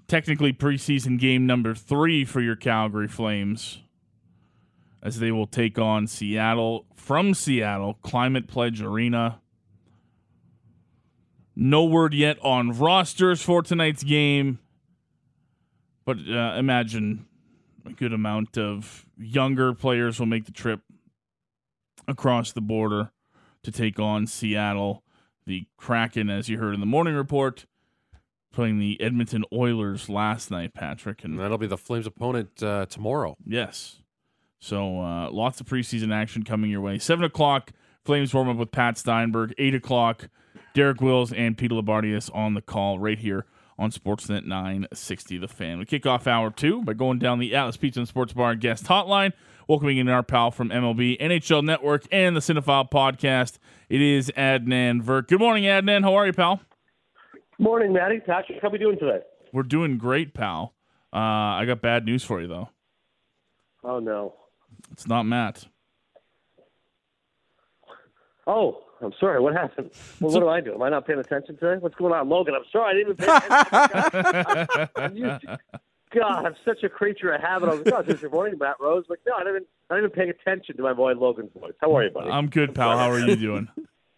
technically preseason game number 3 for your Calgary Flames, as they will take on Seattle from Seattle, Climate Pledge Arena. No word yet on rosters for tonight's game, but imagine a good amount of younger players will make the trip across the border to take on Seattle. The Kraken, as you heard in the morning report, playing the Edmonton Oilers last night, Patrick. And that'll be the Flames' opponent tomorrow. Yes. So lots of preseason action coming your way. 7 o'clock, Flames warm up with Pat Steinberg. 8 o'clock, Derek Wills and Peter Labardius on the call right here on Sportsnet 960 The Fan. We kick off hour 2 by going down the Atlas Pizza and Sports Bar guest hotline, welcoming in our pal from MLB, NHL Network, and the Cinephile Podcast. It is Adnan Virk. Good morning, Adnan. How are you, pal? Morning, Matty. Patrick, how are we doing today? We're doing great, pal. I got bad news for you, though. Oh, no. It's not Matt. Oh, I'm sorry. What happened? Well, what do I do? Am I not paying attention today? What's going on? Logan, I'm sorry. I didn't even pay attention. God, I'm such a creature of habit. I was like, oh, this is morning, Matt Rose. Like, no, I'm not even paying attention to my boy Logan's voice. How are you, buddy? I'm good, pal. How are you doing?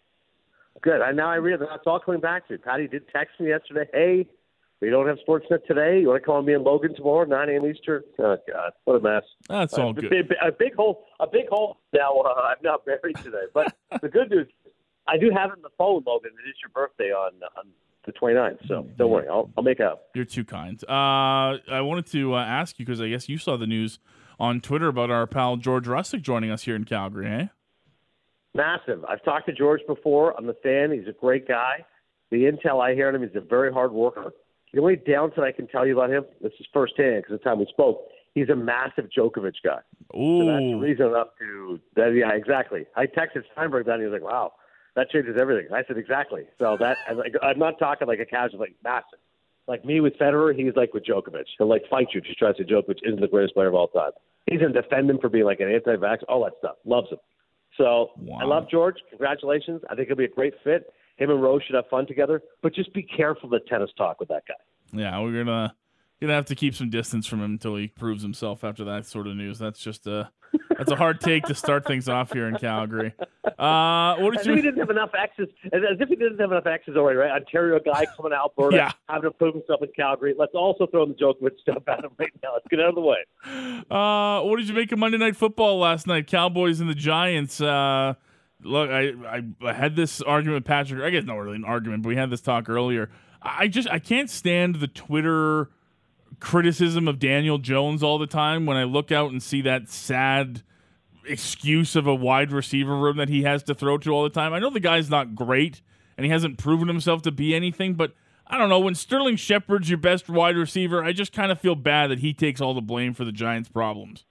Good. Now I realize it's all coming back to me. Patty did text me yesterday. Hey, we don't have Sportsnet today. You want to call me and Logan tomorrow, 9 a.m. Eastern? Oh, God. What a mess. That's all good. A big hole. Now, I'm not married today. But the good news, I do have it on the phone, Logan. It is your birthday on the 29th, so don't worry. I'll make up. You're too kind. I wanted to ask you, because I guess you saw the news on Twitter about our pal George Russick joining us here in Calgary, eh? Massive. I've talked to George before. I'm a fan. He's a great guy. The intel I hear on him, he's a very hard worker. The only downside I can tell you about him, this is firsthand because the time we spoke, he's a massive Djokovic guy. Ooh. So that's reason enough to that. Yeah, exactly. I texted Steinberg that, and he was like, wow, that changes everything. I said, exactly. So that, I'm not talking like a casual, like massive. Like me with Federer, he's like with Djokovic. He'll like fight you if you try to say Djokovic isn't the greatest player of all time. He's going to defend him for being like an anti-vax, all that stuff. Loves him. So wow. I love George. Congratulations. I think he'll be a great fit. Him and Rose should have fun together. But just be careful the tennis talk with that guy. Yeah, we're gonna have to keep some distance from him until he proves himself after that sort of news. That's just that's a hard take to start things off here in Calgary. What did he didn't have enough X's. As if he didn't have enough X's already, right? Ontario guy coming to Alberta, having to prove himself in Calgary. Let's also throw the Djokovic stuff at him right now. Let's get out of the way. What did you make of Monday Night Football last night? Cowboys and the Giants. Look, I had this argument with Patrick. I guess not really an argument, but we had this talk earlier. I can't stand the Twitter criticism of Daniel Jones all the time when I look out and see that sad excuse of a wide receiver room that he has to throw to all the time. I know the guy's not great and he hasn't proven himself to be anything, but I don't know, when Sterling Shepard's your best wide receiver, I just kind of feel bad that he takes all the blame for the Giants' problems.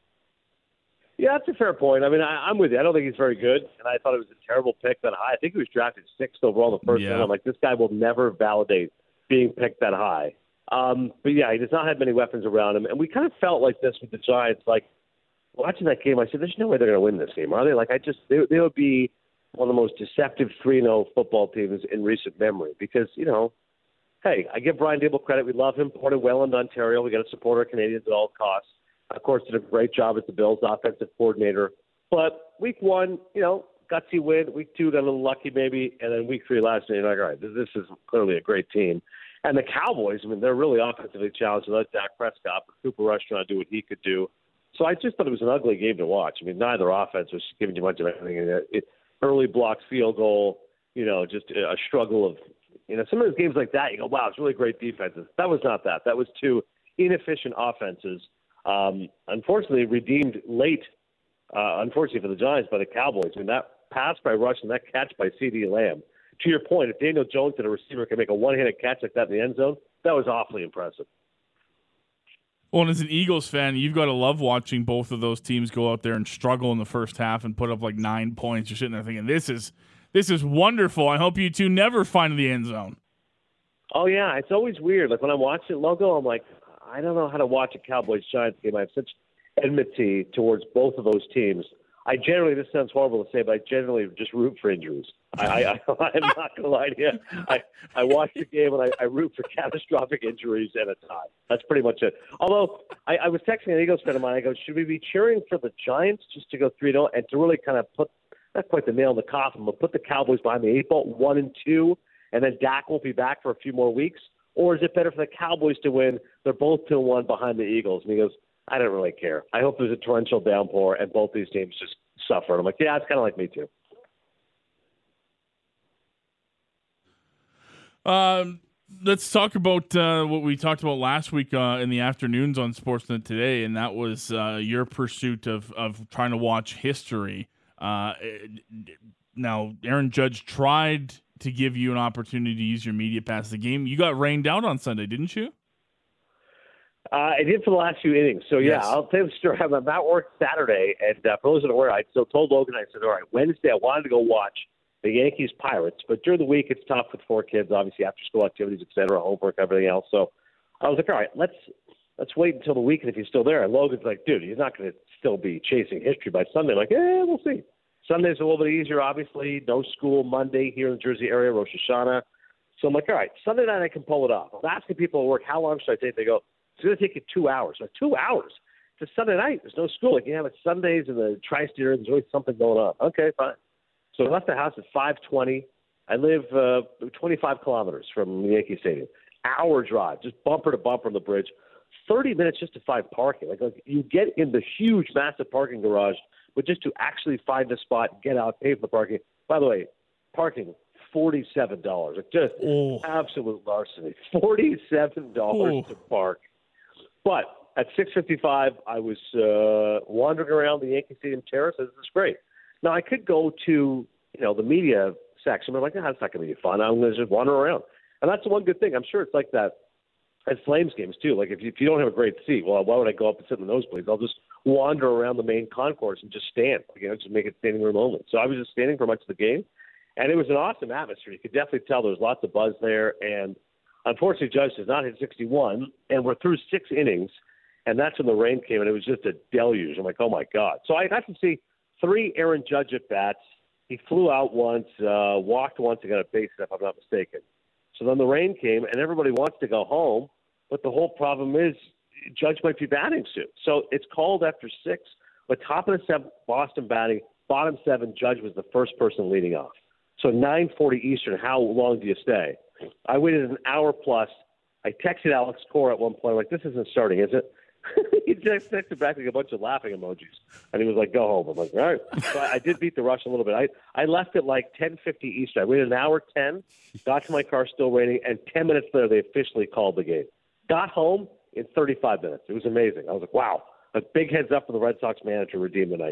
Yeah, that's a fair point. I mean, I'm with you. I don't think he's very good, and I thought it was a terrible pick that high. I think he was drafted 6th overall the first time. I'm like, this guy will never validate being picked that high. But, yeah, he does not have many weapons around him. And we kind of felt like this with the Giants. Like, watching that game, I said, there's no way they're going to win this game, are they? Like, they would be one of the most deceptive 3-0 football teams in recent memory because, you know, hey, I give Brian Dable credit. We love him. Born in Welland, Ontario. We got to support our Canadians at all costs. Of course, did a great job as the Bills' offensive coordinator. But week 1, you know, gutsy win. Week 2, got a little lucky maybe. And then week 3 last night, you're like, all right, this is clearly a great team. And the Cowboys, I mean, they're really offensively challenged without Dak Prescott, but Cooper Rush trying to do what he could do. So I just thought it was an ugly game to watch. I mean, neither offense was giving you much of anything. Early blocked field goal, you know, just a struggle of, you know, some of those games like that, you go, wow, it's really great defenses. That was not that. That was 2 inefficient offenses. Unfortunately, redeemed late, unfortunately for the Giants, by the Cowboys. I mean, that pass by Rush and that catch by CeeDee Lamb. To your point, if Daniel Jones and a receiver can make a one-handed catch like that in the end zone, that was awfully impressive. Well, and as an Eagles fan, you've got to love watching both of those teams go out there and struggle in the first half and put up like 9 points. You're sitting there thinking, this is wonderful. I hope you two never find the end zone. Oh, yeah. It's always weird. Like when I'm watching Logo, I'm like, I don't know how to watch a Cowboys-Giants game. I have such enmity towards both of those teams. I generally, this sounds horrible to say, but I generally just root for injuries. I'm not going to lie to you. I watch the game and I root for catastrophic injuries and a tie. That's pretty much it. Although I was texting an Eagles friend of mine. I go, should we be cheering for the Giants just to go 3-0 and to really kind of put, not quite the nail in the coffin, but put the Cowboys behind the 8 ball, 1-2, and then Dak won't be back for a few more weeks? Or is it better for the Cowboys to win? They're both 2-1 behind the Eagles. And he goes, I don't really care. I hope there's a torrential downpour and both these teams just suffer. And I'm like, yeah, it's kind of like me too. Let's talk about what we talked about last week in the afternoons on Sportsnet Today, and that was your pursuit of trying to watch history. Now, Aaron Judge tried to give you an opportunity to use your media pass the game. You got rained out on Sunday, didn't you? I did for the last few innings. So, yeah, Yes. I'll tell you the story. I'm at work Saturday, and for those that are aware, I still told Logan, I said, all right, Wednesday I wanted to go watch the Yankees-Pirates, but during the week it's tough with 4 kids, obviously after-school activities, et cetera, homework, everything else. So I was like, all right, let's wait until the weekend if he's still there. And Logan's like, dude, he's not going to still be chasing history by Sunday. I'm like, yeah, we'll see. Sunday's a little bit easier, obviously. No school Monday here in the Jersey area, Rosh Hashanah. So I'm like, all right, Sunday night I can pull it off. I'm asking people at work, how long should I take? They go, it's going to take you 2 hours. Like, 2 hours? It's a Sunday night. There's no school. Like, you have it Sundays in the tri-state area. There's always something going on. Okay, fine. So I left the house at 5:20. I live 25 kilometers from the Yankee Stadium. Hour drive, just bumper to bumper on the bridge. 30 minutes just to find parking. Like you get in the huge, massive parking garage, but just to actually find a spot, get out, pay for the parking. By the way, parking, $47. Like just absolute larceny. $47 to park. But at 6:55, I was wandering around the Yankee Stadium terrace. This is great. Now, I could go to, the media section, but I'm like, that's not going to be fun. I'm going to just wander around. And that's the one good thing. I'm sure it's like that at Flames games, too. Like, if you don't have a great seat, well, why would I go up and sit in the nosebleeds? I'll just wander around the main concourse and just stand. Just make it standing room only. So I was just standing for much of the game, and it was an awesome atmosphere. You could definitely tell there was lots of buzz there. And unfortunately, Judge does not hit 61, and we're through 6 innings, and that's when the rain came, and it was just a deluge. I'm like, oh, my God. So I got to see 3 Aaron Judge at-bats. He flew out once, walked once, and got a base hit, if I'm not mistaken. So then the rain came, and everybody wants to go home, but the whole problem is Judge might be batting soon. So it's called after 6. But top of the 7th, Boston batting. Bottom 7, Judge was the first person leading off. So 9:40 Eastern, how long do you stay? I waited an hour plus. I texted Alex Cora at one point, like, this isn't starting, is it? He just texted back like a bunch of laughing emojis, and he was like, go home. I'm like, all right. So I did beat the rush a little bit. I left at like 10:50 Eastern. I waited an hour 10, got to my car still raining, and 10 minutes later they officially called the game. Got home in 35 minutes. It was amazing. I was like, wow. A big heads up for the Red Sox manager redeemed the night.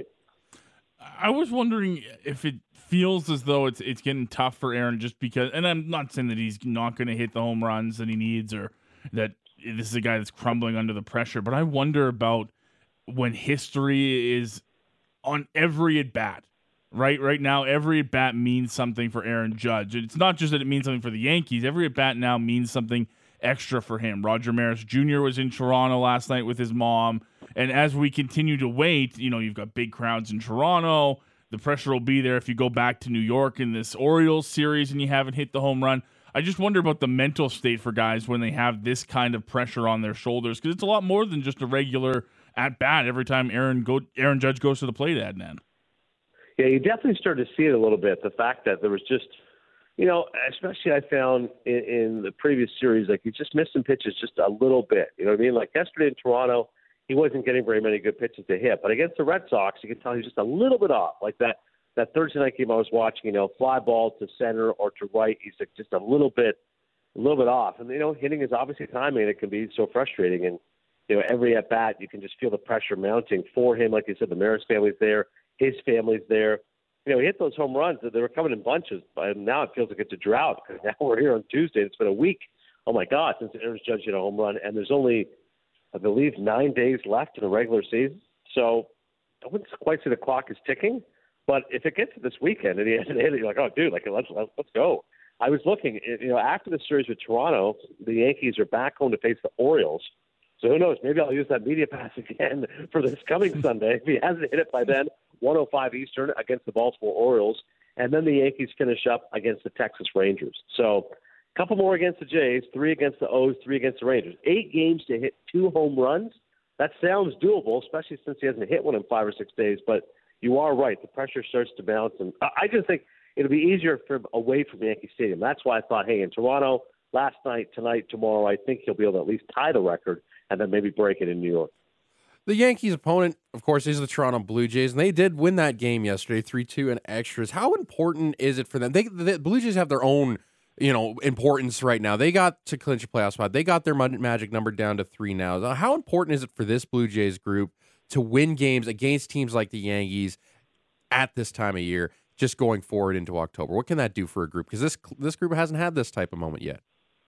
I was wondering if it feels as though it's getting tough for Aaron just because, and I'm not saying that he's not going to hit the home runs that he needs or that this is a guy that's crumbling under the pressure, but I wonder about when history is on every at-bat, right? Right now, every at-bat means something for Aaron Judge. It's not just that it means something for the Yankees. Every at-bat now means something extra for him. Roger Maris Jr. was in Toronto last night with his mom, and as we continue to wait, you've got big crowds in Toronto. The pressure will be there if you go back to New York in this Orioles series and you haven't hit the home run. I just wonder about the mental state for guys when they have this kind of pressure on their shoulders, because it's a lot more than just a regular at-bat every time Aaron Judge goes to the plate, Adnan. Yeah, you definitely started to see it a little bit, the fact that there was just, especially I found in the previous series, like he just missed some pitches just a little bit. You know what I mean? Like yesterday in Toronto, he wasn't getting very many good pitches to hit. But against the Red Sox, you can tell he's just a little bit off. Like that Thursday night game I was watching, fly ball to center or to right, he's like just a little bit off. And, hitting is obviously timing, and it can be so frustrating. And, every at-bat, you can just feel the pressure mounting for him. Like you said, the Maris family's there. His family's there. He hit those home runs. They were coming in bunches. But now it feels like it's a drought. Because now we're here on Tuesday. It's been a week. Oh, my God, since Aaron Judge hit a home run. And there's only, I believe, 9 days left in the regular season. So I wouldn't quite say the clock is ticking. But if it gets to this weekend and he hasn't hit it, you're like, oh, dude, let's go. I was looking, after the series with Toronto, the Yankees are back home to face the Orioles. So who knows? Maybe I'll use that media pass again for this coming Sunday. If he hasn't hit it by then, 1:05 Eastern against the Baltimore Orioles, and then the Yankees finish up against the Texas Rangers. So a couple more against the Jays, 3 against the O's, 3 against the Rangers. 8 games to hit 2 home runs. That sounds doable, especially since he hasn't hit one in 5 or 6 days. But you are right. The pressure starts to bounce. And I just think it'll be easier for him away from Yankee Stadium. That's why I thought, hey, in Toronto, last night, tonight, tomorrow, I think he'll be able to at least tie the record and then maybe break it in New York. The Yankees' opponent, of course, is the Toronto Blue Jays, and they did win that game yesterday, 3-2 in extras. How important is it for them? The Blue Jays have their own, importance right now. They got to clinch a playoff spot. They got their magic number down to 3 now. How important is it for this Blue Jays group to win games against teams like the Yankees at this time of year, just going forward into October? What can that do for a group? Because this group hasn't had this type of moment yet.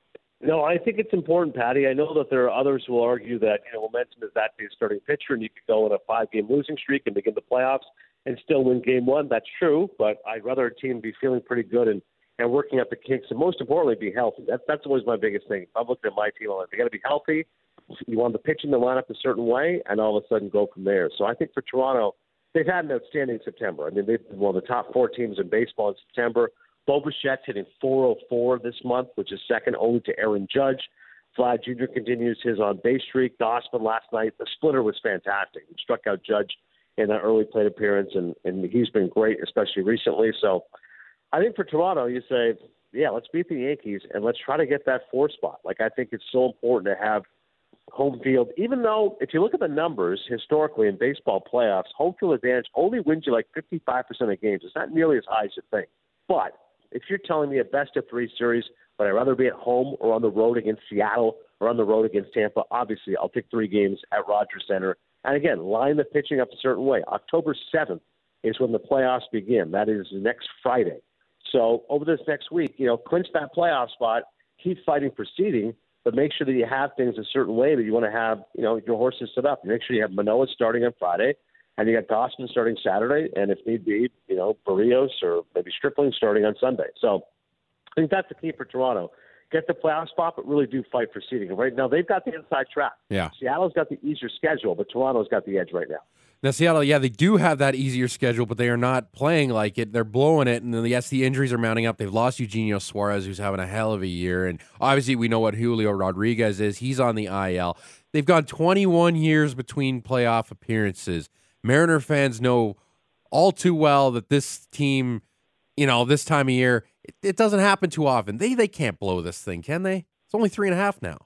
No, I think it's important, Patty. I know that there are others who will argue that momentum is that day's starting pitcher, and you could go on a 5-game losing streak and begin the playoffs and still win game 1. That's true, but I'd rather a team be feeling pretty good and working up the kinks, and most importantly, be healthy. That's always my biggest thing. If I'm looking at my team, I'm like, they got to be healthy. You want the pitching to line up a certain way, and all of a sudden go from there. So I think for Toronto, they've had an outstanding September. I mean, they've been one of the top 4 teams in baseball in September. Bo Bichette's hitting .404 this month, which is second only to Aaron Judge. Vlad Jr. continues his on-base streak. Gausman last night, the splitter was fantastic. He struck out Judge in that early plate appearance, and he's been great, especially recently. So I think for Toronto, you say, yeah, let's beat the Yankees, and let's try to get that 4 spot. Like, I think it's so important to have home field, even though if you look at the numbers historically in baseball playoffs, home field advantage only wins you like 55% of games. It's not nearly as high as you think. But if you're telling me a best-of-3 series, but I'd rather be at home or on the road against Seattle or on the road against Tampa, obviously I'll pick 3 games at Rogers Center. And again, line the pitching up a certain way. October 7th is when the playoffs begin. That is next Friday. So over this next week, clinch that playoff spot, keep fighting for seeding, but make sure that you have things a certain way that you want to have, your horses set up. Make sure you have Manoah starting on Friday, and you got Gausman starting Saturday, and if need be, Barrios or maybe Stripling starting on Sunday. So I think that's the key for Toronto. Get the playoff spot, but really do fight for seeding. And right now, they've got the inside track. Yeah. Seattle's got the easier schedule, but Toronto's got the edge right now. Now, Seattle, yeah, they do have that easier schedule, but they are not playing like it. They're blowing it, and then, yes, the injuries are mounting up. They've lost Eugenio Suarez, who's having a hell of a year, and obviously we know what Julio Rodriguez is. He's on the IL. They've gone 21 years between playoff appearances. Mariner fans know all too well that this team, this time of year, it doesn't happen too often. They can't blow this thing, can they? It's only 3.5 now.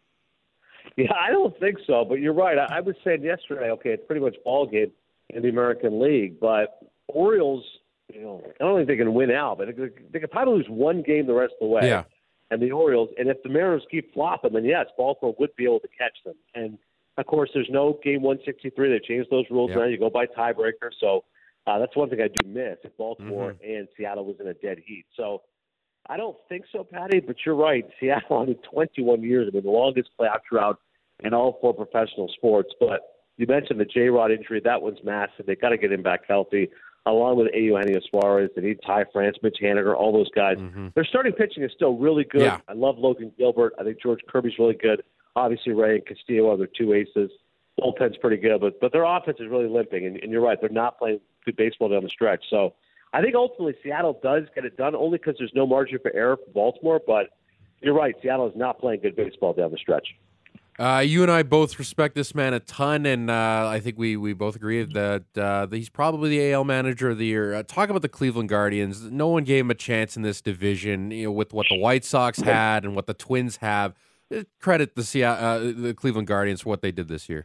Yeah, I don't think so, but you're right. I was saying yesterday, okay, it's pretty much ball game in the American League, but Orioles, I don't think they can win out, but they could probably lose 1 game the rest of the way. Yeah. And the Orioles, and if the Mariners keep flopping, then yes, Baltimore would be able to catch them. And of course, there's no game 163. They changed those rules now. You go by tiebreaker. So that's one thing I do miss if Baltimore and Seattle was in a dead heat. So I don't think so, Patty, but you're right. Seattle in 21 years, the longest playoff drought in all 4 professional sports. But you mentioned the J-Rod injury. That one's massive. They got to get him back healthy, along with Eugenio Suarez. They need Ty France, Mitch Haniger, all those guys. Their starting pitching is still really good. Yeah. I love Logan Gilbert. I think George Kirby's really good. Obviously, Ray and Castillo are their 2 aces. Bullpen's pretty good, but their offense is really limping. And you're right, they're not playing good baseball down the stretch. So I think ultimately Seattle does get it done only because there's no margin for error for Baltimore. But you're right, Seattle is not playing good baseball down the stretch. You and I both respect this man a ton, and I think we both agree that he's probably the AL Manager of the Year. Talk about the Cleveland Guardians. No one gave him a chance in this division, with what the White Sox had and what the Twins have. Credit the Cleveland Guardians for what they did this year.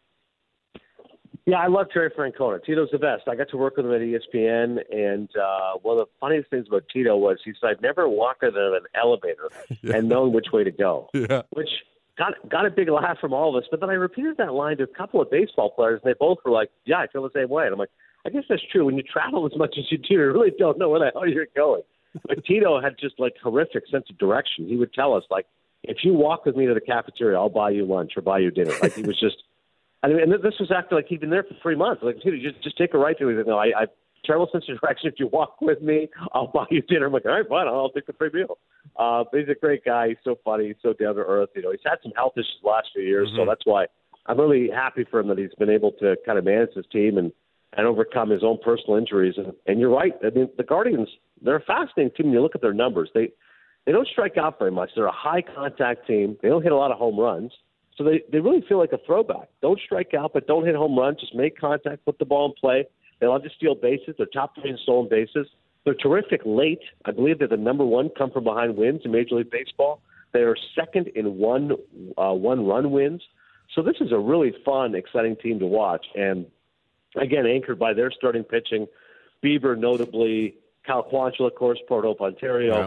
Yeah, I love Terry Francona. Tito's the best. I got to work with him at ESPN, and one of the funniest things about Tito was he said, I've never walked in an elevator and known which way to go, which got a big laugh from all of us. But then I repeated that line to a couple of baseball players, and they both were like, yeah, I feel the same way. And I'm like, I guess that's true. When you travel as much as you do, you really don't know where the hell you're going. But Tito had just, horrific sense of direction. He would tell us, if you walk with me to the cafeteria, I'll buy you lunch or buy you dinner. He was just – and this was after, he'd been there for 3 months. Tito, just take a right to me. No, I terrible sense of direction. If you walk with me, I'll buy you dinner. I'm like, all right, fine. I'll take the free meal. But he's a great guy. He's so funny. He's so down to earth. He's had some health issues the last few years, so that's why I'm really happy for him that he's been able to kind of manage his team and and overcome his own personal injuries. And you're right. I mean, the Guardians, they're a fascinating team. When you look at their numbers, they don't strike out very much. They're a high-contact team. They don't hit a lot of home runs. So they really feel like a throwback. Don't strike out, but don't hit home runs. Just make contact, put the ball in play. They love to steal bases. They're top 3 in stolen bases. They're terrific late. I believe they're the number 1 come-from-behind wins in Major League Baseball. They are second in one-run wins. So this is a really fun, exciting team to watch. And, again, anchored by their starting pitching, Bieber notably, Cal Quantrill, of course, Port Hope, Ontario,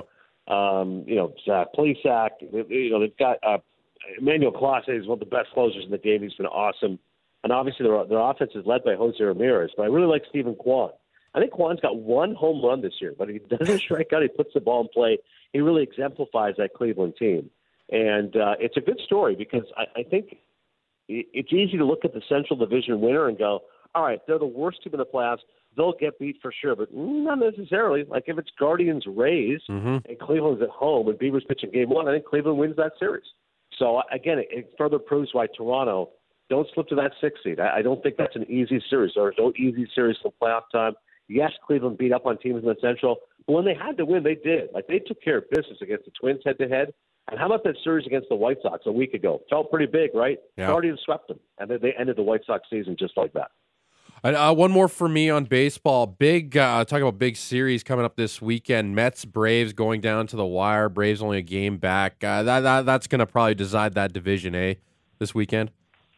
Zach Plesac. They've got Emmanuel Clase is one of the best closers in the game. He's been awesome. And obviously their offense is led by Jose Ramirez. But I really like Stephen Kwan. I think Kwan's got 1 home run this year, but he doesn't strike out. He puts the ball in play. He really exemplifies that Cleveland team. And it's a good story because I think it's easy to look at the Central Division winner and go, all right, they're the worst team in the playoffs. They'll get beat for sure, but not necessarily. Like if it's Guardians-Rays and Cleveland's at home and Bieber's pitching game 1, I think Cleveland wins that series. So, again, it further proves why Toronto don't slip to that 6th seed. I don't think that's an easy series. There's no easy series till playoff time. Yes, Cleveland beat up on teams in the Central, but when they had to win, they did. Like, they took care of business against the Twins head-to-head. And how about that series against the White Sox a week ago? Felt pretty big, right? Yeah. Guardians swept them, and they ended the White Sox season just like that. One more for me on baseball. Talking about big series coming up this weekend. Mets, Braves going down to the wire. Braves only a game back. That's going to probably decide that division, this weekend?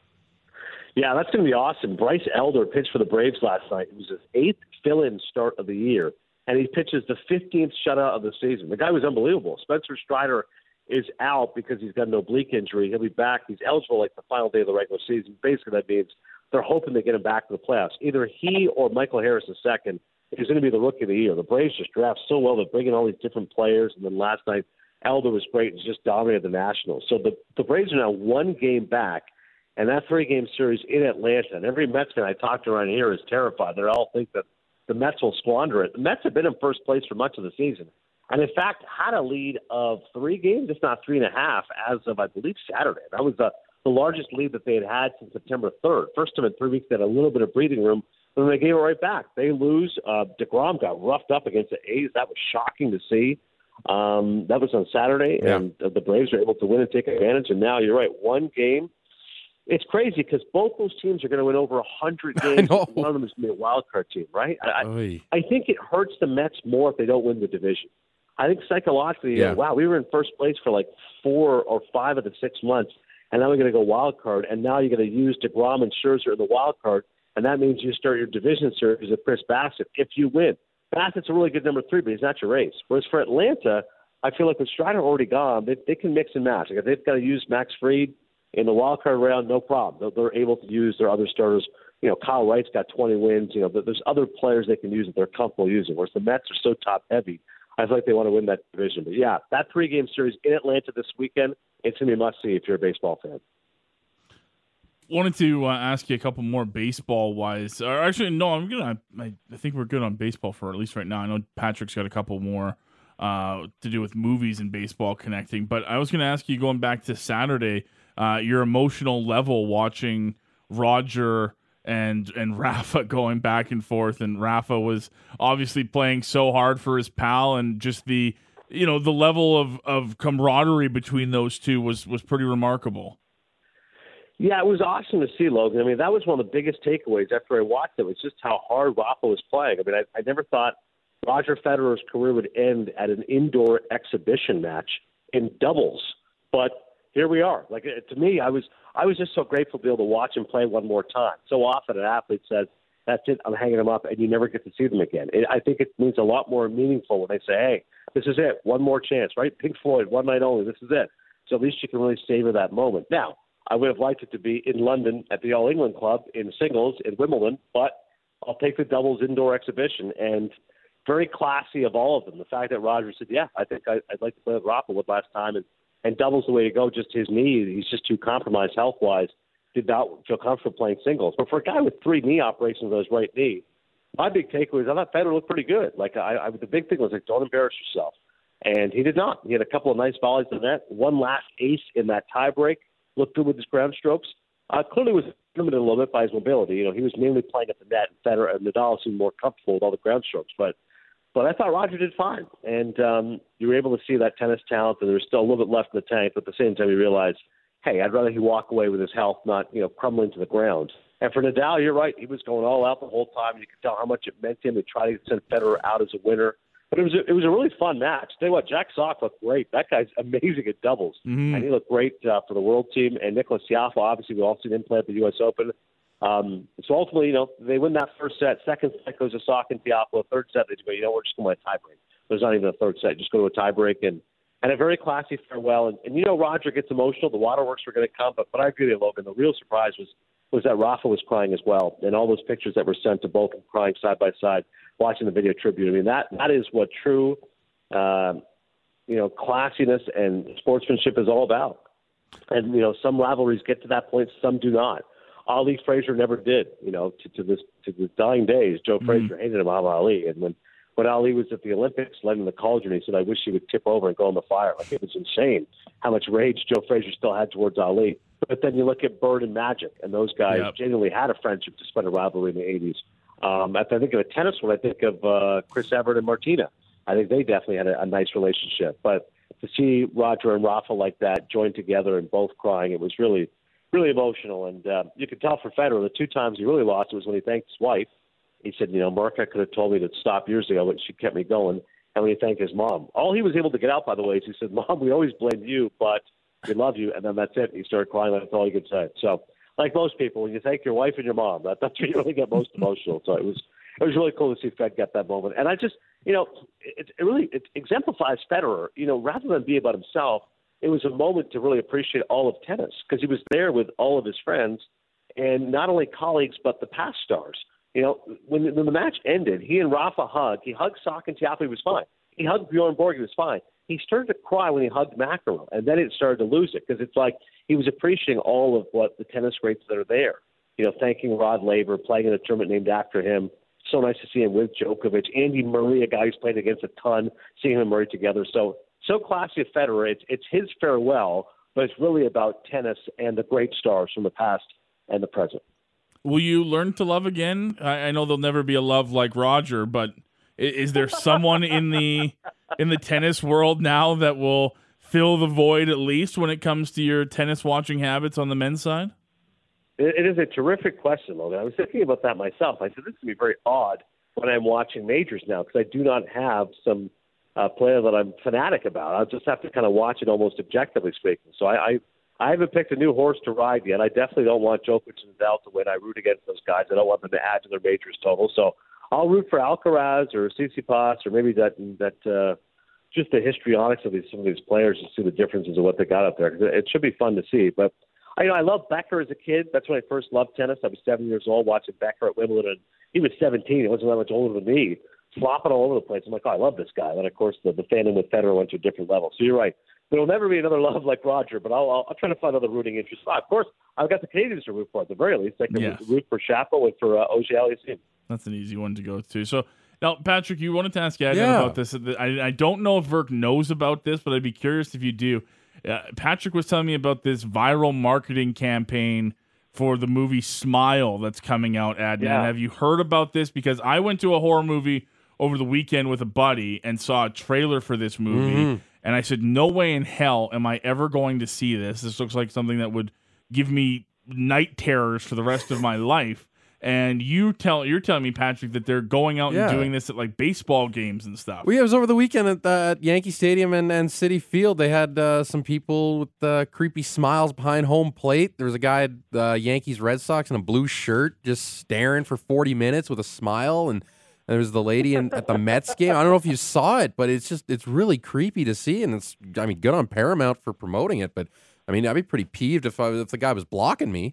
Yeah, that's going to be awesome. Bryce Elder pitched for the Braves last night. It was his 8th fill-in start of the year, and he pitches the 15th shutout of the season. The guy was unbelievable. Spencer Strider is out because he's got an oblique injury. He'll be back. He's eligible like the final day of the regular season. Basically, that means they're hoping to get him back to the playoffs. Either he or Michael Harris II is going to be the rookie of the year. The Braves just draft so well. They're bringing all these different players. And then last night, Elder was great and just dominated the Nationals. So the Braves are now 1 game back, and that 3-game series in Atlanta. And every Mets fan I talk to around here is terrified. They all think that the Mets will squander it. The Mets have been in first place for much of the season. And, in fact, had a lead of 3 games, if not 3.5, as of, I believe, Saturday. That was the largest lead that they had since September 3rd. First time in 3 weeks they had a little bit of breathing room, and then they gave it right back. They lose. DeGrom got roughed up against the A's. That was shocking to see. That was on Saturday, and the Braves were able to win and take advantage. And now, you're right, 1 game. It's crazy because both those teams are going to win over 100 games. One of them is going to be a wild card team, right? I think it hurts the Mets more if they don't win the division. I think psychologically, wow, we were in first place for like 4 or 5 of the 6 months, and now we're going to go wild card, and now you're going to use DeGrom and Scherzer in the wild card, and that means you start your division series with Chris Bassett if you win. Bassett's a really good number 3, but he's not your ace. Whereas for Atlanta, I feel like with Strider already gone, they can mix and match. Like if they've got to use Max Fried in the wild card round, no problem. They're able to use their other starters. Kyle Wright's got 20 wins. There's other players they can use that they're comfortable using, whereas the Mets are so top-heavy. I feel like they want to win that division. But, yeah, that 3-game series in Atlanta this weekend, it's going to be a must-see if you're a baseball fan. Wanted to ask you a couple more baseball-wise. Or actually, no, I think we're good on baseball for at least right now. I know Patrick's got a couple more to do with movies and baseball connecting. But I was going to ask you, going back to Saturday, your emotional level watching Roger and Rafa going back and forth, and Rafa was obviously playing so hard for his pal, and just the level of camaraderie between those two was pretty remarkable. Yeah, it was awesome to see, Logan. I mean, that was one of the biggest takeaways after I watched it, was just how hard Rafa was playing. I mean, I never thought Roger Federer's career would end at an indoor exhibition match in doubles, but here we are. Like, to me, I was just so grateful to be able to watch him play one more time. So often an athlete says, that's it, I'm hanging them up, and you never get to see them again. I think it means a lot more meaningful when they say, hey, this is it, one more chance, right? Pink Floyd, one night only, this is it. So at least you can really savor that moment. Now, I would have liked it to be in London at the All England Club in singles in Wimbledon, but I'll take the doubles indoor exhibition. And very classy of all of them. The fact that Roger said, yeah, I think I'd like to play with Rafa with last time, and doubles the way to go. Just his knee, he's just too compromised health-wise. Did not feel comfortable playing singles. But for a guy with 3 knee operations on his right knee, my big takeaway is I thought Federer looked pretty good. Like the big thing was like, don't embarrass yourself. And he did not. He had a couple of nice volleys in the net. One last ace in that tiebreak. Looked good with his ground strokes. Clearly was limited a little bit by his mobility. You know, he was mainly playing at the net, and Federer and Nadal seemed more comfortable with all the ground strokes. But I thought Roger did fine, and you were able to see that tennis talent, and there was still a little bit left in the tank. But at the same time, you realized, hey, I'd rather he walk away with his health, not crumbling to the ground. And for Nadal, you're right, he was going all out the whole time. You could tell how much it meant to him to try to send Federer out as a winner. But it was a really fun match. Tell you what, Jack Sock looked great. That guy's amazing at doubles, and he looked great for the world team. And Nicolas Tiafoe, obviously, we've all seen him play at the U.S. Open. So ultimately, they win that first set. Second set goes to Sock and Tiafoe. Third set, they go, we're just going to a tiebreak. There's not even a third set. Just go to a tiebreak and a very classy farewell. And Roger gets emotional. The waterworks were going to come, but I agree with you, Logan. The real surprise was that Rafa was crying as well, and all those pictures that were sent to both crying side by side, watching the video tribute. I mean, that is what true, classiness and sportsmanship is all about. And some rivalries get to that point, some do not. Ali Frazier never did. To the dying days, Joe Frazier hated Muhammad Ali, and when Ali was at the Olympics, led in the cauldron, he said, "I wish he would tip over and go in the fire." Like, it was insane how much rage Joe Frazier still had towards Ali. But then you look at Bird and Magic, and those guys genuinely had a friendship despite a rivalry in the 80s. If I think of a tennis one, I think of Chris Evert and Martina. I think they definitely had a nice relationship. But to see Roger and Rafa like that joined together and both crying, it was really, really emotional. And you could tell for Federer, the two times he really lost was when he thanked his wife. He said, Marca could have told me to stop years ago, but she kept me going. And when he thanked his mom. All he was able to get out, by the way, is he said, "Mom, we always blamed you, but we love you." And then that's it. He started crying. That's all he could say. So, like most people, when you thank your wife and your mom, that's when you really get most emotional. So it was really cool to see Fed get that moment. And I just, it exemplifies Federer. Rather than be about himself, it was a moment to really appreciate all of tennis because he was there with all of his friends and not only colleagues but the past stars. When the match ended, he and Rafa hugged. He hugged Sock and Tiafoe. He was fine. He hugged Bjorn Borg. He was fine. He started to cry when he hugged McEnroe, and then it started to lose it because it's like he was appreciating all of what the tennis greats that are there. Thanking Rod Laver, playing in a tournament named after him. So nice to see him with Djokovic. Andy Murray, a guy who's played against a ton, seeing him and Murray together. So classy of Federer. It's his farewell, but it's really about tennis and the great stars from the past and the present. Will you learn to love again? I know there'll never be a love like Roger, but is there someone in the tennis world now that will fill the void, at least when it comes to your tennis watching habits on the men's side? It is a terrific question, Logan. I was thinking about that myself. I said, this is going to be very odd when I'm watching majors now because I do not have some player that I'm fanatic about. I'll just have to kind of watch it almost objectively speaking. So I haven't picked a new horse to ride yet. I definitely don't want Djokovic and Nadal to win. I root against those guys. I don't want them to add to their majors total. So I'll root for Alcaraz or Tsitsipas or maybe that just the histrionics of some of these players to see the differences of what they got up there. It should be fun to see. But I loved Becker as a kid. That's when I first loved tennis. I was 7 years old watching Becker at Wimbledon. He was 17. He wasn't that much older than me, flopping all over the place. I'm like, I love this guy. Then, of course, the fandom with Federer went to a different level. So you're right. There will never be another love like Roger, but I'll try to find other rooting interests. Of course, I've got the Canadians to root for at the very least. I can root for Shapo and for Auger-Aliassime. That's an easy one to go to. So now, Patrick, you wanted to ask Adnan about this. I don't know if Verk knows about this, but I'd be curious if you do. Patrick was telling me about this viral marketing campaign for the movie Smile that's coming out, Adnan. Yeah. Have you heard about this? Because I went to a horror movie over the weekend with a buddy and saw a trailer for this movie. And I said, no way in hell am I ever going to see this. This looks like something that would give me night terrors for the rest of my life. And you're telling me, Patrick, that they're going out and doing this at like baseball games and stuff. Well, yeah, it was over the weekend at Yankee Stadium and Citi Field. They had some people with creepy smiles behind home plate. There was a guy at Yankees Red Sox in a blue shirt just staring for 40 minutes with a smile. And there was the lady at the Mets game. I don't know if you saw it, but it's really creepy to see. And it's, good on Paramount for promoting it. But, I'd be pretty peeved if the guy was blocking me.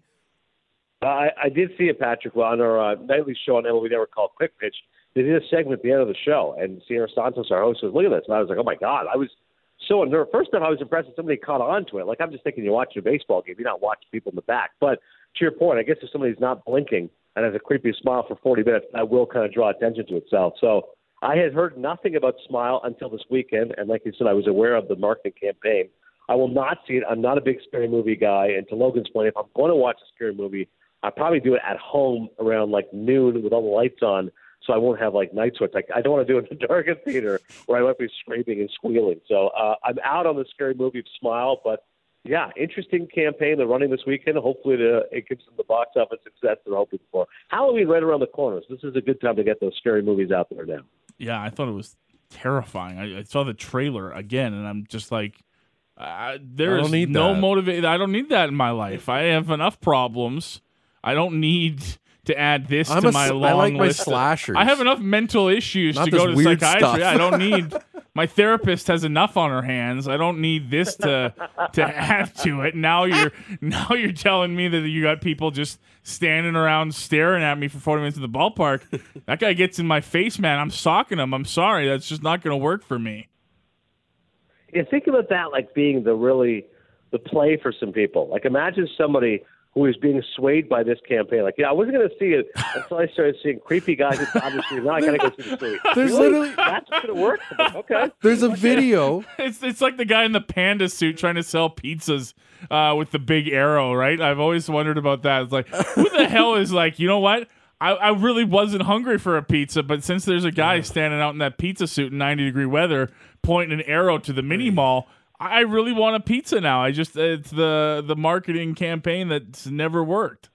I did see it, Patrick, on our nightly show on MLB Network called Quick Pitch. They did a segment at the end of the show, and Sierra Santos, our host, was, look at this. And I was like, oh, my God. I was so unnerved. First time I was impressed that somebody caught on to it. Like, I'm just thinking you're watching a baseball game. You're not watching people in the back. But to your point, I guess if somebody's not blinking and has a creepy smile for 40 minutes, that will kind of draw attention to itself. So I had heard nothing about Smile until this weekend, and like you said, I was aware of the marketing campaign. I will not see it. I'm not a big scary movie guy. And to Logan's point, if I'm going to watch a scary movie, I probably do it at home around like noon with all the lights on, so I won't have like night sweats. Like I don't want to do it in the darkened theater where I might be screaming and squealing. So I'm out on the scary movie Smile, but yeah, interesting campaign they're running this weekend. Hopefully it gives them the box office success they're hoping for. Halloween right around the corner, so this is a good time to get those scary movies out there now. Yeah, I thought it was terrifying. I saw the trailer again, and I'm just like, there's no motivation. I don't need that in my life. I have enough problems. I don't need to add this to my long list. I like my slashers. I have enough mental issues Not to go to psychiatry. stuff. I don't need. My therapist has enough on her hands. I don't need this to add to it. Now you're telling me that you got people just standing around staring at me for 40 minutes in the ballpark. That guy gets in my face, man. I'm socking him. I'm sorry. That's just not going to work for me. Yeah, think about that like being the play for some people. Like imagine somebody who is being swayed by this campaign. Like, I wasn't going to see it until I started seeing creepy guys at Dodger Street. Now I got to go see the street. There's really? literally That's going to work. Okay. There's a video. It's like the guy in the panda suit trying to sell pizzas with the big arrow, right? I've always wondered about that. It's like, who the hell is like, you know what? I really wasn't hungry for a pizza, but since there's a guy standing out in that pizza suit in 90-degree weather pointing an arrow to the mini mall, I really want a pizza now. It's the marketing campaign that's never worked.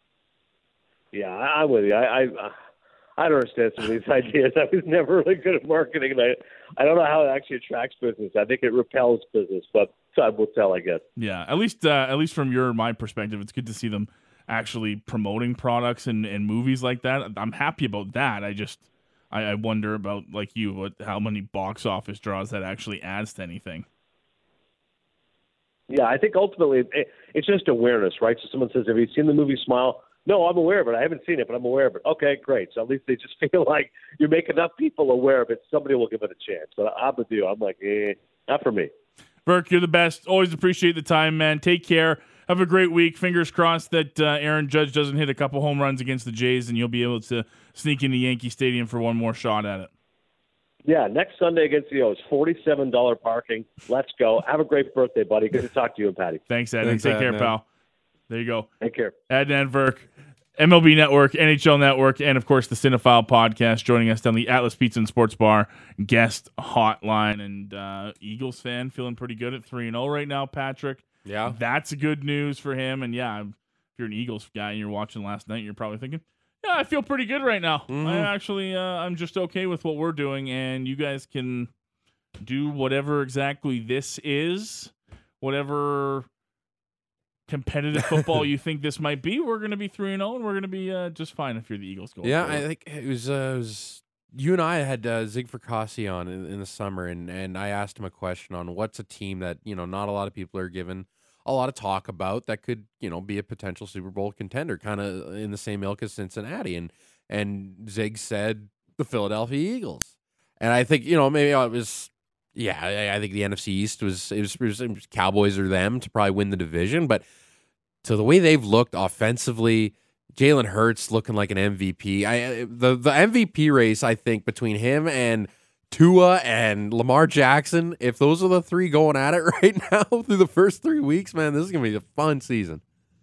Yeah, I'm with you. I don't understand some of these ideas. I was never really good at marketing, and I don't know how it actually attracts business. I think it repels business, but time will tell, I guess. Yeah, at least from my perspective, it's good to see them actually promoting products and movies like that. I'm happy about that. I wonder about, like you, how many box office draws that actually adds to anything. Yeah, I think ultimately it's just awareness, right? So someone says, have you seen the movie Smile? No, I'm aware of it. I haven't seen it, but I'm aware of it. Okay, great. So at least they just feel like you make enough people aware of it, somebody will give it a chance. But I'm with you. I'm like, not for me. Burke, you're the best. Always appreciate the time, man. Take care. Have a great week. Fingers crossed that Aaron Judge doesn't hit a couple home runs against the Jays, and you'll be able to sneak into Yankee Stadium for one more shot at it. Yeah, next Sunday against the O's, $47 parking. Let's go. Have a great birthday, buddy. Good to talk to you and Patty. Thanks, Ed. Take care, pal. There you go. Take care. Adnan Virk, MLB Network, NHL Network, and, of course, the Cinephile Podcast, joining us down the Atlas Pizza and Sports Bar guest hotline. And Eagles fan feeling pretty good at 3-0 right now, Patrick. Yeah. That's good news for him. And, yeah, if you're an Eagles guy and you're watching last night, you're probably thinking, yeah, I feel pretty good right now. Mm-hmm. I'm just okay with what we're doing, and you guys can do whatever exactly this is, whatever competitive football you think this might be. We're going to be 3-0, and we're going to be just fine if you're the Eagles goal. Yeah, I think it was you and I had Zig Fracassi on in the summer, and I asked him a question on what's a team that not a lot of people are given a lot of talk about that could, be a potential Super Bowl contender, kind of in the same ilk as Cincinnati. And Zig said the Philadelphia Eagles. And I think, maybe it was, I think the NFC East was Cowboys or them to probably win the division. But to the way they've looked offensively, Jalen Hurts looking like an MVP. The MVP race, I think, between him and Tua and Lamar Jackson, if those are the three going at it right now through the first 3 weeks, man, this is going to be a fun season.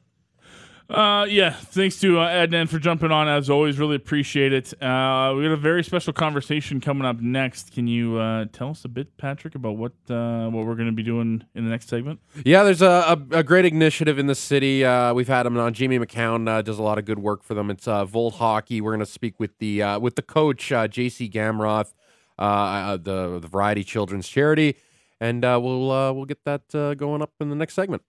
Yeah, thanks to Adnan for jumping on, as always. Really appreciate it. We got a very special conversation coming up next. Can you tell us a bit, Patrick, about what we're going to be doing in the next segment? Yeah, there's a great initiative in the city. We've had him on. Jamie McCown does a lot of good work for them. It's Volt Hockey. We're going to speak with the coach, JC Gamroth, the Variety Children's Charity, and we'll get that going up in the next segment.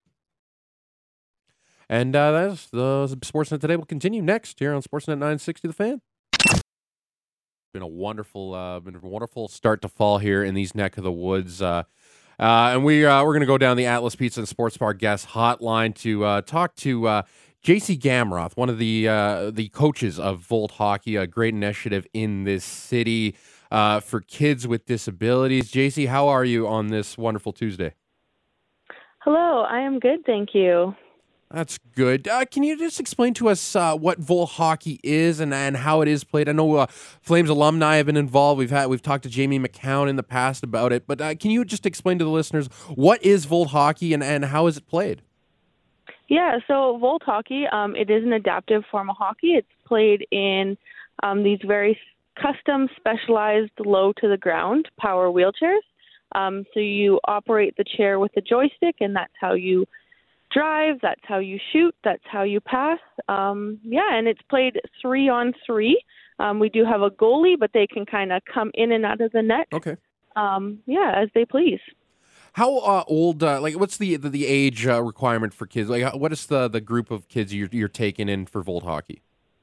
And that's the Sportsnet Today will continue next here on Sportsnet 960 The Fan. Been a wonderful start to fall here in these neck of the woods, and we're going to go down the Atlas Pizza and Sports Bar guest hotline to talk to JC Gamroth, one of the coaches of Volt Hockey, a great initiative in this city for kids with disabilities. JC, how are you on this wonderful Tuesday? Hello, I am good, thank you. That's good. Can you just explain to us what Volt hockey is and how it is played? I know Flames alumni have been involved. We've talked to Jamie McCown in the past about it, but can you just explain to the listeners what is Volt hockey and how is it played? Yeah, so Volt hockey, it is an adaptive form of hockey. It's played in these very custom, specialized, low to the ground power wheelchairs. So you operate the chair with the joystick, and that's how you drive, that's how you shoot, that's how you pass. And it's played 3-on-3. We do have a goalie, but they can kind of come in and out of the net. Okay. As they please. How old? What's the age requirement for kids? Like, what is the group of kids you're taking in for Volt hockey?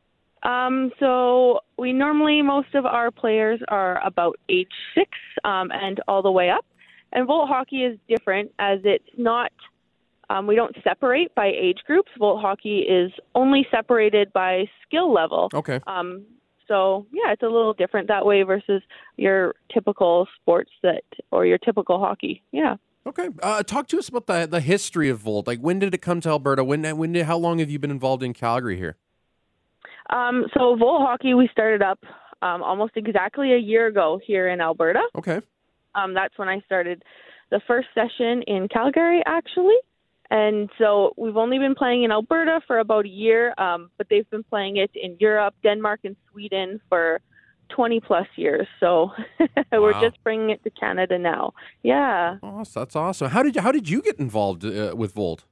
So most of our players are about age 6 and all the way up. And Volt hockey is different as it's not. We don't separate by age groups. Volt hockey is only separated by skill level. Okay. It's a little different that way versus your typical sports or your typical hockey. Yeah. Okay. Talk to us about the history of Volt. Like, when did it come to Alberta? How long have you been involved in Calgary here? So Volt hockey, we started up almost exactly a year ago here in Alberta. Okay. That's when I started the first session in Calgary, actually. And so we've only been playing in Alberta for about a year, but they've been playing it in Europe, Denmark, and Sweden for 20 plus years. So we're just bringing it to Canada now. Yeah. Oh, that's awesome. How did you get involved with Volt?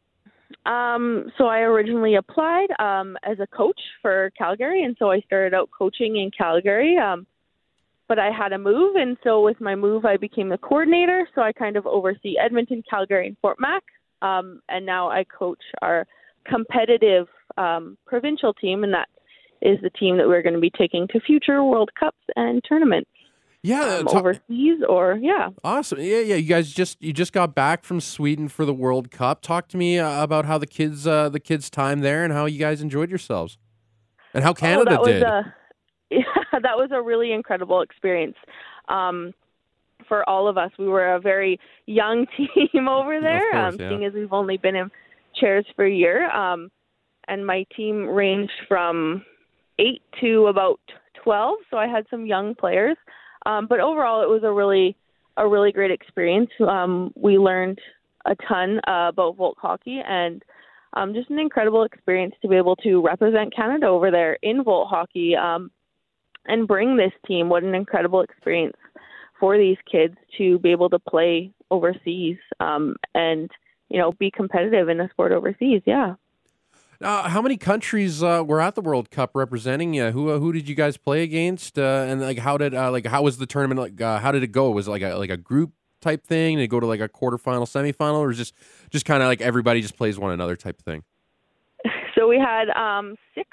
So I originally applied as a coach for Calgary, and so I started out coaching in Calgary. But I had a move, and so with my move, I became the coordinator. So I kind of oversee Edmonton, Calgary, and Fort Mac. And now I coach our competitive provincial team, and that is the team that we're going to be taking to future World Cups and tournaments. Yeah, overseas Awesome. Yeah. You guys just got back from Sweden for the World Cup. Talk to me about how the kids' time there and how you guys enjoyed yourselves, and how Canada did. That was a really incredible experience. For all of us, we were a very young team over there, seeing as we've only been in chairs for a year. And my team ranged from 8 to about 12, so I had some young players. But overall, it was a really great experience. We learned a ton about Volt hockey, and just an incredible experience to be able to represent Canada over there in Volt hockey and bring this team. What an incredible experience for these kids to be able to play overseas and, be competitive in a sport overseas. Yeah. How many countries were at the World Cup representing you? Who did you guys play against? And how was the tournament? How did it go? Was it like a group type thing? Did it go to like a quarterfinal, semifinal, or just kind of like everybody just plays one another type of thing? So we had 6.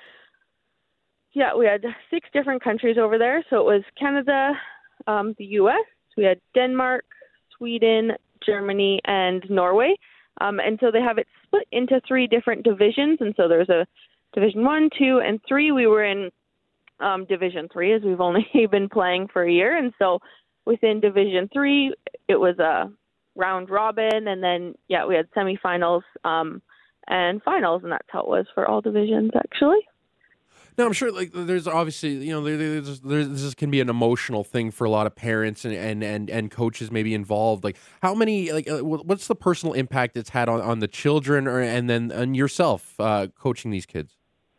Yeah, we had 6 different countries over there. So it was Canada, the U.S., we had Denmark, Sweden, Germany, and Norway. And so they have it split into 3 different divisions. And so there's a Division 1, 2, and 3. We were in Division 3 as we've only been playing for a year. And so within Division 3, it was a round robin. And then, we had semifinals and finals. And that's how it was for all divisions, actually. Now, I'm sure there's obviously, this can be an emotional thing for a lot of parents and coaches maybe involved. Like, how many, what's the personal impact it's had on the children and then on yourself coaching these kids?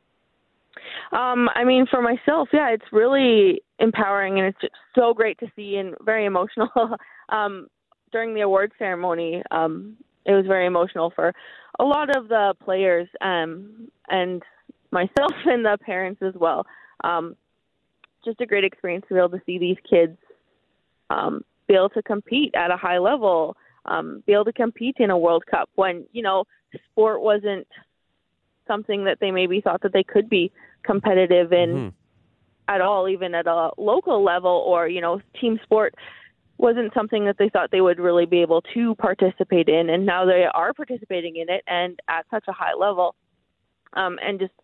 For myself, it's really empowering, and it's just so great to see and very emotional. During the award ceremony, it was very emotional for a lot of the players and myself and the parents as well. Just a great experience to be able to see these kids be able to compete at a high level, be able to compete in a World Cup when, sport wasn't something that they maybe thought that they could be competitive in at all, even at a local level, or, team sport wasn't something that they thought they would really be able to participate in. And now they are participating in it and at such a high level. And just,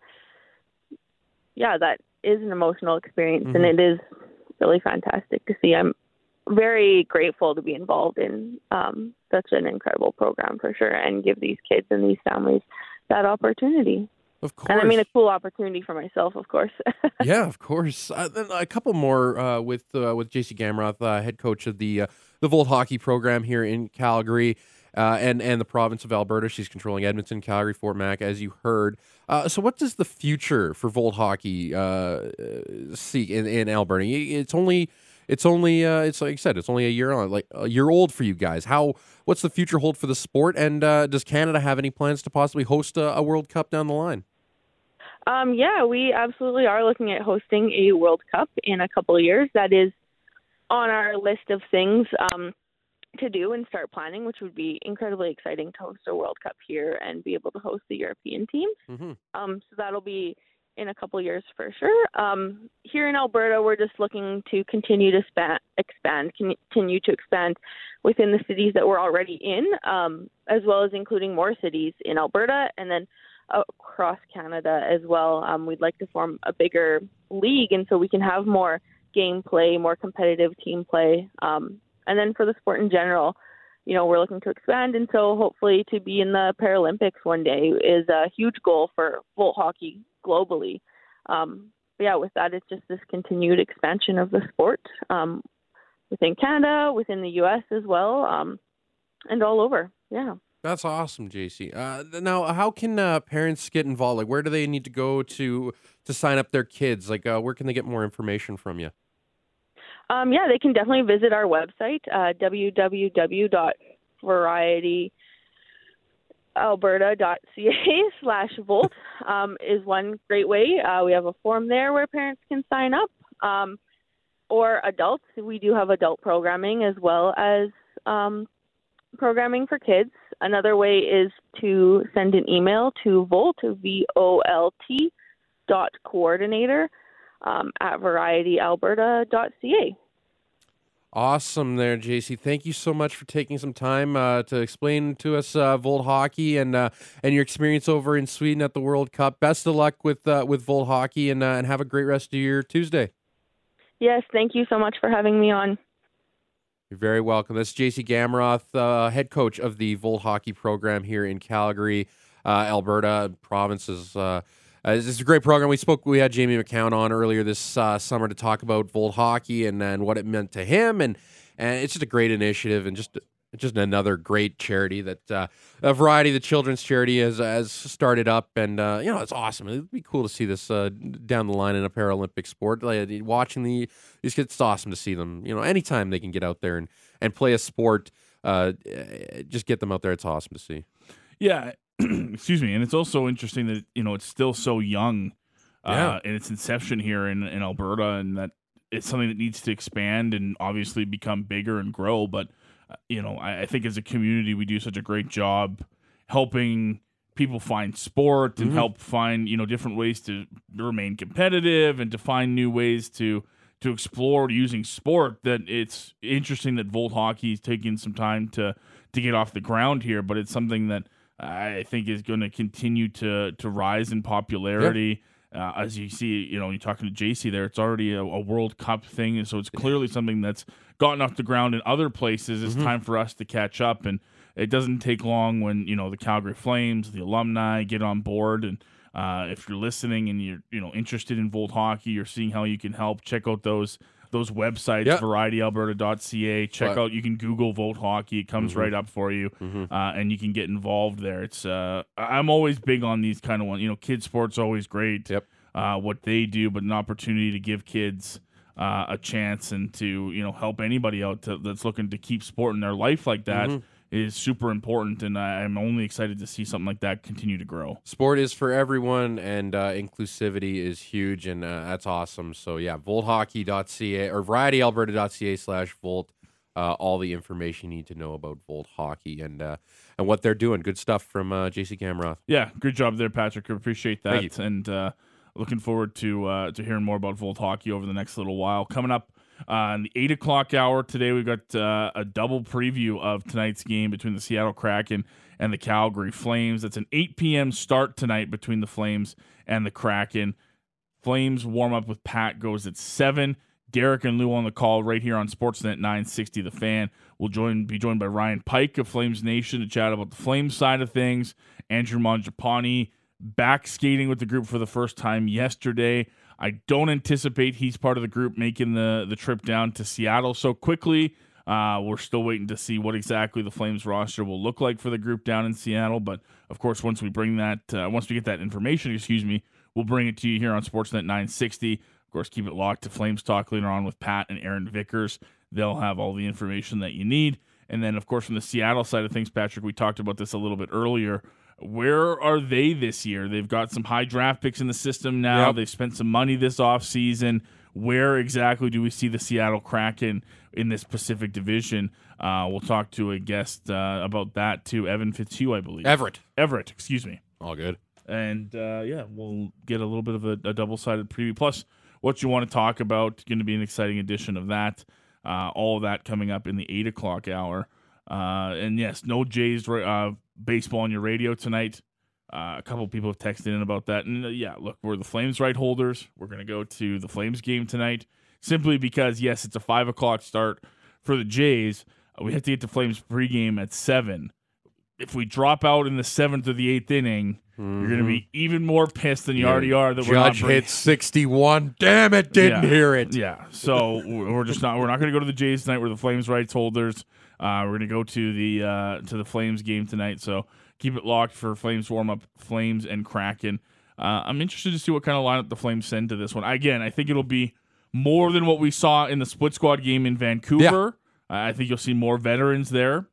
that is an emotional experience, and it is really fantastic to see. I'm very grateful to be involved in such an incredible program for sure, and give these kids and these families that opportunity. Of course. And I mean, a cool opportunity for myself, of course. Yeah, of course. Then a couple more with JC Gamroth, head coach of the Volt hockey program here in Calgary and the province of Alberta. She's controlling Edmonton, Calgary, Fort Mac, as you heard. So what does the future for Volt hockey seek in Alberta? It's like I said, it's only a year on, like a year old for you guys. What's the future hold for the sport? And does Canada have any plans to possibly host a World Cup down the line? Yeah, we absolutely are looking at hosting a World Cup in a couple of years. That is on our list of things to do and start planning, which would be incredibly exciting to host a World Cup here and be able to host the European teams. Mm-hmm. So that'll be in a couple of years for sure. Here in Alberta, we're just looking to continue to continue to expand within the cities that we're already in, as well as including more cities in Alberta and then across Canada as well. We'd like to form a bigger league, and so we can have more game play, more competitive team play. And then for the sport in general, we're looking to expand, and so hopefully to be in the Paralympics one day is a huge goal for Volt hockey globally. Yeah, with that, it's just this continued expansion of the sport within Canada, within the U.S. as well, and all over. Yeah. That's awesome, JC. Now, how can parents get involved? Like, where do they need to go to sign up their kids? Like, where can they get more information from you? Yeah, they can definitely visit our website, www.varietyalberta.ca/Volt is one great way. We have a form there where parents can sign up. Or adults, we do have adult programming as well as programming for kids. Another way is to send an email to Volt, VOLT, .coordinator at varietyalberta.ca. Awesome there, JC. Thank you so much for taking some time to explain to us Volt hockey and your experience over in Sweden at the World Cup. Best of luck with Volt hockey and have a great rest of your Tuesday. Yes, thank you so much for having me on. You're very welcome. That's JC Gamroth, head coach of the Volt hockey program here in Calgary, Alberta provinces. This is a great program. We had Jamie McCown on earlier this summer to talk about Volt hockey and what it meant to him, and it's just a great initiative and just another great charity that a variety of the children's charity has started up, and it's awesome. It'd be cool to see this down the line in a Paralympic sport. Like, watching these kids, it's awesome to see them. Anytime they can get out there and play a sport, just get them out there. It's awesome to see. Yeah. Excuse me. And it's also interesting that, it's still so young in its inception here in Alberta, and that it's something that needs to expand and obviously become bigger and grow. But, I think as a community, we do such a great job helping people find sport and help find, different ways to remain competitive and to find new ways to explore using sport, that it's interesting that Volt hockey is taking some time to get off the ground here, but it's something that I think is going to continue to rise in popularity. As you see, you're talking to JC there, it's already a World Cup thing, and so it's clearly something that's gotten off the ground in other places. It's time for us to catch up, and it doesn't take long when, the Calgary Flames, the alumni get on board, and if you're listening and you're, interested in Volt hockey or seeing how you can help, check out those websites, varietyalberta.ca. Check out, you can Google Volt hockey. It comes right up for you, and you can get involved there. It's I'm always big on these kind of ones. Kids sports always great, what they do, but an opportunity to give kids a chance and to, help anybody out that's looking to keep sport in their life like that is super important, and I'm only excited to see something like that continue to grow. Sport is for everyone, and inclusivity is huge, and that's awesome. So yeah, volthockey.ca or varietyalberta.ca/Volt. All the information you need to know about Volt hockey and what they're doing. Good stuff from JC Gamroth. Yeah, good job there, Patrick. I appreciate that. Thank you. And looking forward to hearing more about Volt hockey over the next little while. Coming up in the 8 o'clock hour today, we've got a double preview of tonight's game between the Seattle Kraken and the Calgary Flames. That's an 8 p.m. start tonight between the Flames and the Kraken. Flames warm-up with Pat goes at 7. Derek and Lou on the call right here on Sportsnet 960 The Fan. We'll be joined by Ryan Pike of Flames Nation to chat about the Flames side of things. Andrew Mangiapane back skating with the group for the first time yesterday. I don't anticipate he's part of the group making the trip down to Seattle so quickly. We're still waiting to see what exactly the Flames roster will look like for the group down in Seattle. But of course, once we get that information, we'll bring it to you here on Sportsnet 960. Of course, keep it locked to Flames Talk later on with Pat and Aaron Vickers. They'll have all the information that you need. And then, of course, from the Seattle side of things, Patrick, we talked about this a little bit earlier. Where are they this year? They've got some high draft picks in the system now. Yep. They've spent some money this offseason. Where exactly do we see the Seattle Kraken in this Pacific Division? We'll talk to a guest about that too, Evan Fitzhugh, I believe. Everett, excuse me. All good. And, we'll get a little bit of a double-sided preview. Plus, what you want to talk about, going to be an exciting edition of that. All of that coming up in the 8 o'clock hour. And, yes, no Jays baseball on your radio tonight. A couple people have texted in about that. And, look, we're the Flames right holders. We're going to go to the Flames game tonight simply because, yes, it's a 5 o'clock start for the Jays. We have to get to Flames pregame at 7. If we drop out in the 7th or the 8th inning, you're going to be even more pissed than you already are. That Judge hit 61. Damn it, didn't hear it. Yeah, so we're not going to go to the Jays tonight. We're the Flames rights holders. We're going to go to the Flames game tonight. So keep it locked for Flames warm-up, Flames and Kraken. I'm interested to see what kind of lineup the Flames send to this one. Again, I think it'll be more than what we saw in the split squad game in Vancouver. Yeah. I think you'll see more veterans there.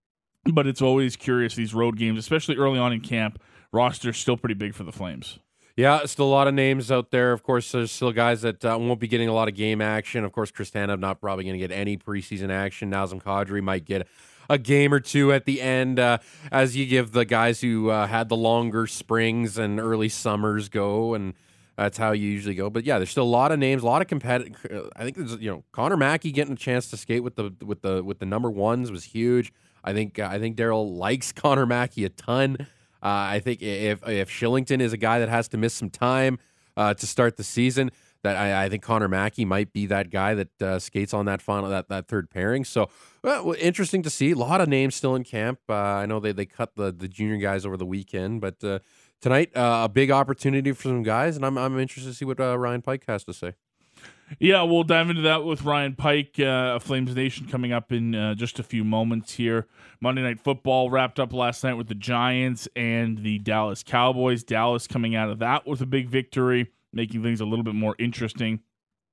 But it's always curious, these road games, especially early on in camp. Roster's still pretty big for the Flames. Yeah, still a lot of names out there. Of course, there's still guys that won't be getting a lot of game action. Of course, Kristanov not probably going to get any preseason action. Nazem Kadri might get a game or two at the end as you give the guys who had the longer springs and early summers go, and that's how you usually go. But yeah, there's still a lot of names, a lot of competitive. I think there's Connor Mackey getting a chance to skate with the number ones was huge. I think Daryl likes Connor Mackey a ton. I think if Shillington is a guy that has to miss some time to start the season, that I think Connor Mackey might be that guy that skates on that final that third pairing. So interesting to see. A lot of names still in camp. I know they cut the junior guys over the weekend, but tonight a big opportunity for some guys, and I'm interested to see what Ryan Pike has to say. Yeah, we'll dive into that with Ryan Pike of Flames Nation coming up in just a few moments here. Monday Night Football wrapped up last night with the Giants and the Dallas Cowboys. Dallas coming out of that with a big victory, making things a little bit more interesting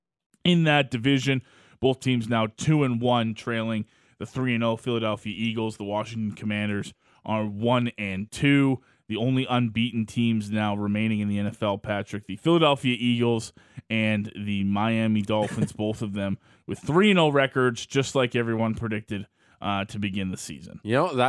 in that division. Both teams now 2-1, trailing the 3-0 Philadelphia Eagles. The Washington Commanders are 1-2. The only unbeaten teams now remaining in the NFL, Patrick, the Philadelphia Eagles and the Miami Dolphins, both of them with 3-0 records, just like everyone predicted to begin the season. I know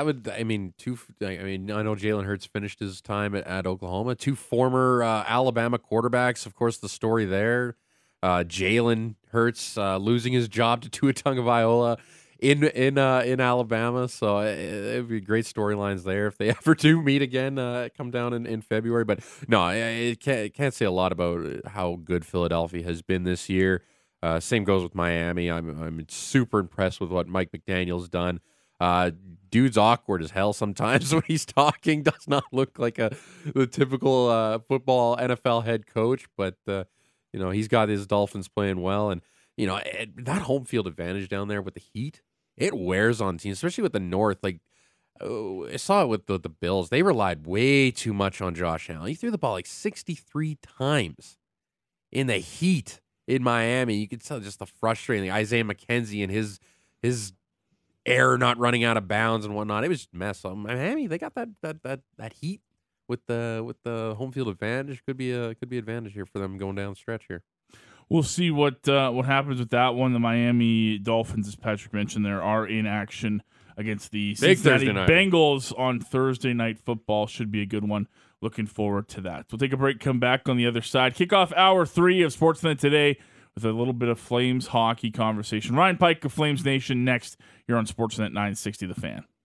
Jalen Hurts finished his time at Oklahoma. Two former Alabama quarterbacks, of course, the story there. Jalen Hurts losing his job to Tua Tagovailoa in Alabama, so it'd be great storylines there if they ever do meet again. Come down in February, but no, it can't say a lot about how good Philadelphia has been this year. Same goes with Miami. I'm super impressed with what Mike McDaniel's done. Dude's awkward as hell sometimes when he's talking. Does not look like the typical football NFL head coach, but he's got his Dolphins playing well, and that home field advantage down there with the heat. It wears on teams, especially with the North. Like, I saw it with the Bills. They relied way too much on Josh Allen. He threw the ball like 63 times in the heat in Miami. You could tell just the frustrating Isaiah McKenzie and his air not running out of bounds and whatnot. It was a mess. Miami, they got that heat with the home field advantage. Could be advantage here for them going down the stretch here. We'll see what happens with that one. The Miami Dolphins, as Patrick mentioned, there are in action against the Cincinnati Bengals on Thursday Night Football. Should be a good one. Looking forward to that. We'll take a break, come back on the other side. Kick off hour 3 of Sportsnet Today with a little bit of Flames hockey conversation. Ryan Pike of Flames Nation next here on Sportsnet 960 The Fan.